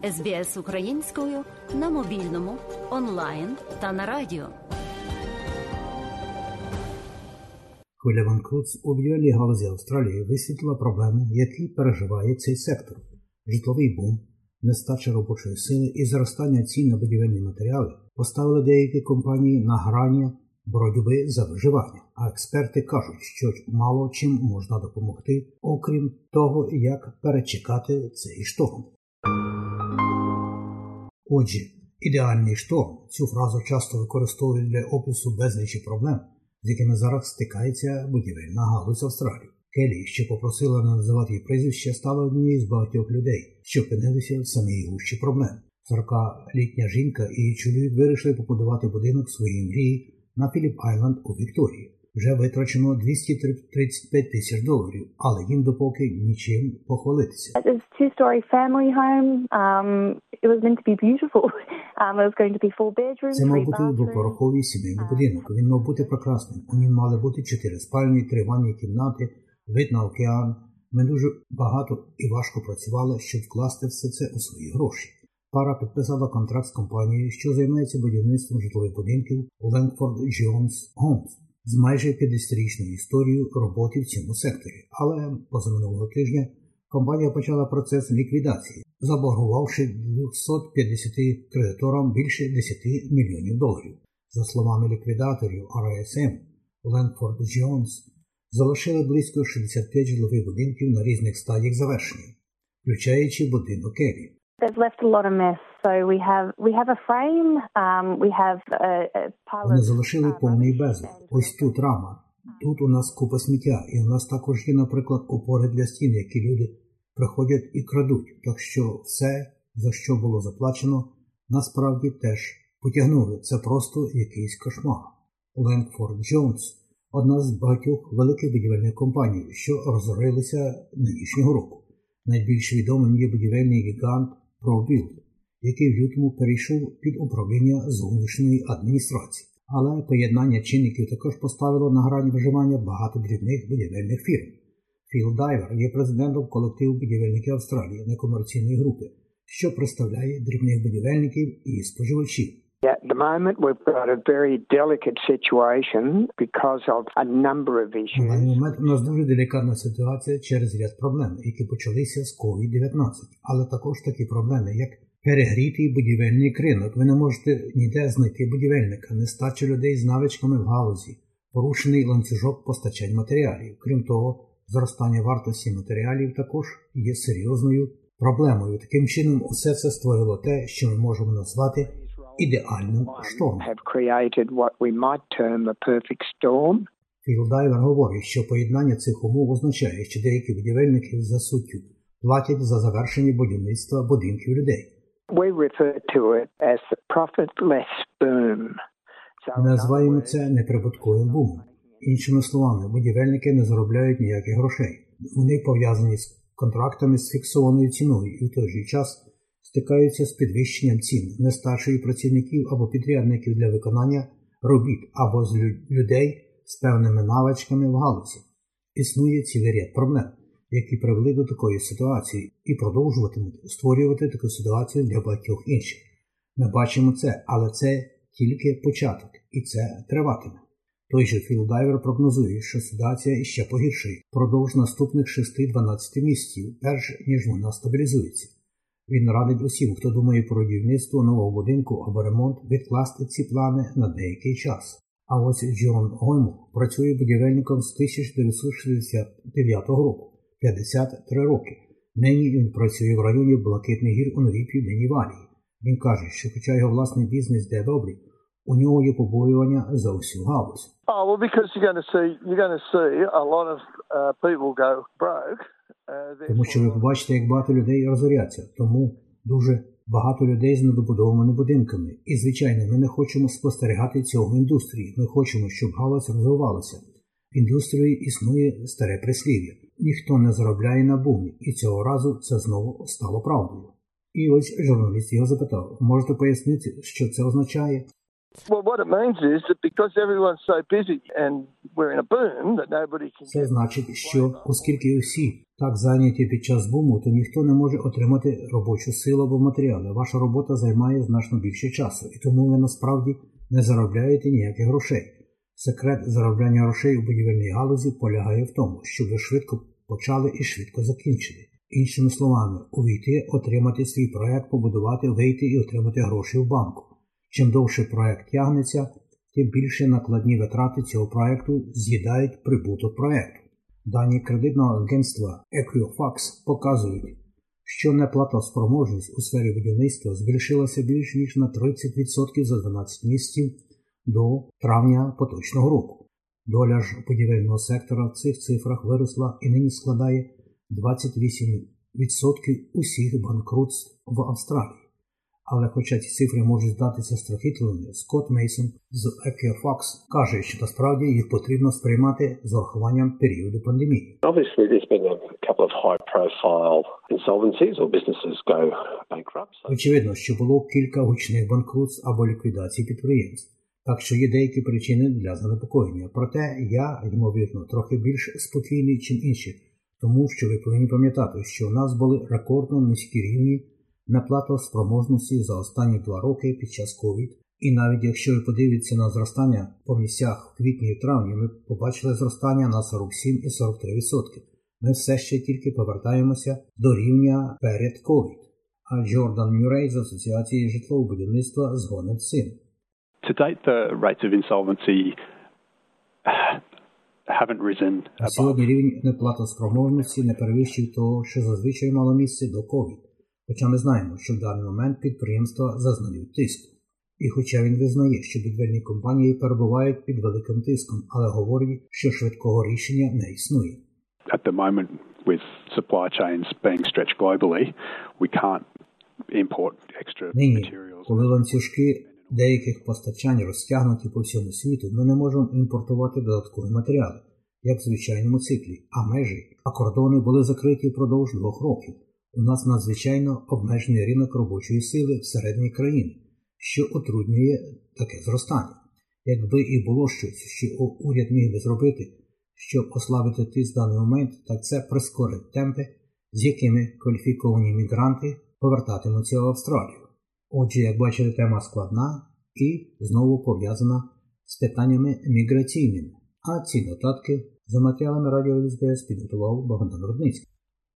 СБС українською на мобільному, онлайн та на радіо. Хвиля банкрутств у будівельній галузі Австралії висвітлила проблеми, які переживає цей сектор. Житловий бум, нестача робочої сили і зростання цін на будівельні матеріали поставили деякі компанії на грані боротьби за виживання, а експерти кажуть, що мало чим можна допомогти, окрім того, як перечекати цей шторм. Отже, ідеальний шторм – цю фразу часто використовують для опису безлічі проблем, з якими зараз стикається будівельна галузь Австралії. Келі, що попросила не називати її прізвище, стала однією з багатьох людей, що опинилися в самій гущі проблем. 40-літня жінка і її чоловік вирішили побудувати будинок своєї мрії на Філіп-Айленд у Вікторії. Вже витрачено $235,000, але їм допоки нічим похвалитися. It's a two-story family home. It was meant to be beautiful. It was going to be 4 bedrooms, Це мав бути двоповерховий сімейний будинок. Він мав бути прекрасним. У ньому мали бути 4 спальні, 3 ванні кімнати, вид на океан. Ми дуже багато і важко працювали, щоб вкласти все це у свої гроші. Пара підписала контракт з компанією, що займається будівництвом житлових будинків Langford Jones Homes з майже 50-річною історією роботи в цьому секторі. Але позаминулого тижня компанія почала процес ліквідації, заборгувавши 250 кредиторам більше $10 мільйонів. За словами ліквідаторів RSM, Langford Jones залишили близько 65 житлових будинків на різних стадіях завершення, включаючи будинок Келі. They've left a lot of mess. So we have a frame, we have a pile Вони of залишили повний безлад. Ось тут рама. Тут у нас купа сміття. І у нас також є, наприклад, опори для стін, які люди приходять і крадуть. Так що все, за що було заплачено, насправді теж потягнули. Це просто якийсь кошмар. Langford Jones – одна з багатьох великих будівельних компаній, що розорилися нинішнього року. Найбільш відомим є будівельний гігант ProBuild, який в лютому перейшов під управління зовнішньої адміністрації. Але поєднання чинників також поставило на грань виживання багато дрібних будівельних фірм. Філ Дайвер є президентом колективу будівельників Австралії некомерційної групи, що представляє дрібних будівельників і споживачів. At the moment we've got a very delicate situation because of a number of issues. На даний момент у нас дуже делікатна ситуація через ряд проблем, які почалися з COVID-19. Але також такі проблеми, як перегрітий будівельний ринок. Ви не можете ніде знайти будівельника, нестача людей з навичками в галузі, порушений ланцюжок постачань матеріалів. Крім того, зростання вартості матеріалів також є серйозною проблемою. Таким чином, усе це створило те, що ми можемо назвати ідеальним штормом. Філ Дайвер говорить, що поєднання цих умов означає, що деякі будівельники за суттю платять за завершення будівництва будинків людей. Ми називаємо це неприбутковим бумом. Іншими словами, будівельники не заробляють ніяких грошей. Вони пов'язані з контрактами з фіксованою ціною і в той же час стикаються з підвищенням цін, нестачею працівників або підрядників для виконання робіт, або з людей з певними навичками в галузі. Існує цілий ряд проблем, які привели до такої ситуації і продовжуватимуть створювати таку ситуацію для багатьох інших. Ми бачимо це, але це тільки початок, і це триватиме. Той же Філ Дайвер прогнозує, що ситуація іще погіршить впродовж наступних 6-12 місяців, перш ніж вона стабілізується. Він радить усім, хто думає про будівництво нового будинку або ремонт, відкласти ці плани на деякий час. А ось Джон Гоймур працює будівельником з 1969 року, 53 роки. Нині він працює в районі Блакитних гір у Новій Південній Валії. Він каже, що хоча його власний бізнес йде добрий, у нього є побоювання за усю галузь. Тому що ви побачите, як багато людей розоряться. Тому дуже багато людей з недобудованими будинками. І, звичайно, ми не хочемо спостерігати цього в індустрії. Ми хочемо, щоб галузь розвивалася. В індустрії існує старе прислів'я. Ніхто не заробляє на бумі. І цього разу це знову стало правдою. І ось журналіст його запитав, можете пояснити, що це означає? Well, what it means is that because everyone's so busy and we're in a boom that nobody can... Це значить, що оскільки усі так зайняті під час буму, то ніхто не може отримати робочу силу або матеріали. Ваша робота займає значно більше часу, і тому ви насправді не заробляєте ніяких грошей. Секрет заробляння грошей у будівельній галузі полягає в тому, щоб ви швидко почали і швидко закінчили. Іншими словами, увійти, отримати свій проект, побудувати, вийти і отримати гроші в банку. Чим довше проект тягнеться, тим більше накладні витрати цього проекту з'їдають прибуток проекту. Дані кредитного агентства Equifax показують, що неплатоспроможність у сфері будівництва збільшилася більш ніж на 30% за 12 місяців до травня поточного року. Доля ж будівельного сектора в цих цифрах виросла і нині складає 28% усіх банкрутств в Австралії. Але хоча ці цифри можуть здатися страхітливими, Скотт Мейсон з Equifax каже, що насправді їх потрібно сприймати з урахуванням періоду пандемії. Obviously there's been a couple of high-profile insolvencies or businesses go bankrupt. Очевидно, що було кілька гучних банкрутств або ліквідацій підприємств, так що є деякі причини для занепокоєння. Проте я, ймовірно, трохи більш спокійний, чим інші, тому що ви повинні пам'ятати, що у нас були рекордно низькі рівні неплатоспроможності за останні 2 роки під час COVID. І навіть якщо ви подивитеся на зростання по місцях в квітні і травні, ми побачили зростання на 47 і 43%. Ми все ще тільки повертаємося до рівня перед COVID. А Джордан Мюррей з Асоціації житлового будівництва згоден з цим. To date, the rates of insolvency haven't risen above. Сьогодні рівень неплатоспроможності не перевищив того, що зазвичай мало місце до COVID. Хоча ми знаємо, що в даний момент підприємства зазнають тиску. І хоча він визнає, що будівельні компанії перебувають під великим тиском, але говорить, що швидкого рішення не існує. At the moment, with supply chains being stretched globally, we can't import extra materials. Коли ланцюжки деяких постачань розтягнуті по всьому світу, ми не можемо імпортувати додаткові матеріали, як в звичайному циклі, а кордони були закриті впродовж 2 років. У нас надзвичайно обмежений ринок робочої сили всередині країни, що утруднює таке зростання. Якби і було щось, що уряд міг би зробити, щоб ослабити тиск в даний момент, так це прискорить темпи, з якими кваліфіковані мігранти повертатимуться в Австралію. Отже, як бачите, тема складна і знову пов'язана з питаннями міграційними. А ці нотатки за матеріалами радіо СБС підготував Богдан Рудницький.